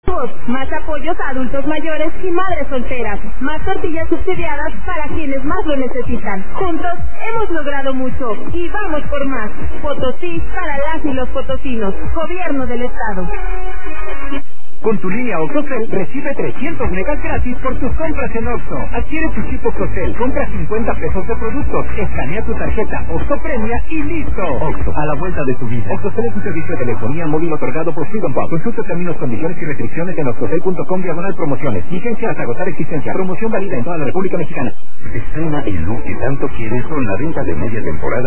Más apoyos a adultos mayores y madres solteras. Más tortillas subsidiadas para quienes más lo necesitan. Juntos hemos logrado mucho y vamos por más. Potosí para las y los potosinos. Gobierno del Estado. Con tu línea OXXOCEL recibe 300 megas gratis por tus compras en OXXO. Adquiere tu chip OXXOCEL, compra 50 pesos de productos, escanea tu tarjeta OXXO Premia y listo. OXXO, a la vuelta de tu vida. OXXOCEL es un servicio de telefonía móvil otorgado por Freedom Pop. Consulta términos, condiciones y restricciones en oxxocel.com/promociones. Vigencia hasta agotar existencia. Promoción válida en toda la República Mexicana. Estrena el look que tanto quieres con la venta de media temporada